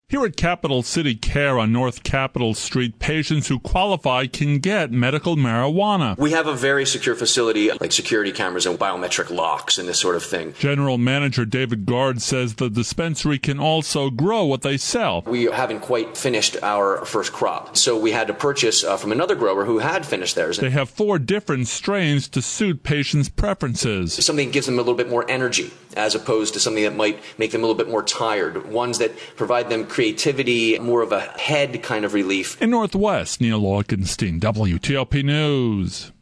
Here at Capital City Care on North Capitol Street, patients who qualify can get medical marijuana. We have a very secure facility, like security cameras and biometric locks and this sort of thing. General Manager David Gard says the dispensary can also grow what they sell. We haven't quite finished our first crop, so we had to purchase from another grower who had finished theirs. They have 4 different strains to suit patients' preferences. Something that gives them a little bit more energy, as opposed to something that might make them a little bit more tired. Ones that provide them creativity, more of a head kind of relief. In Northwest, Neil Augenstein, WTOP News.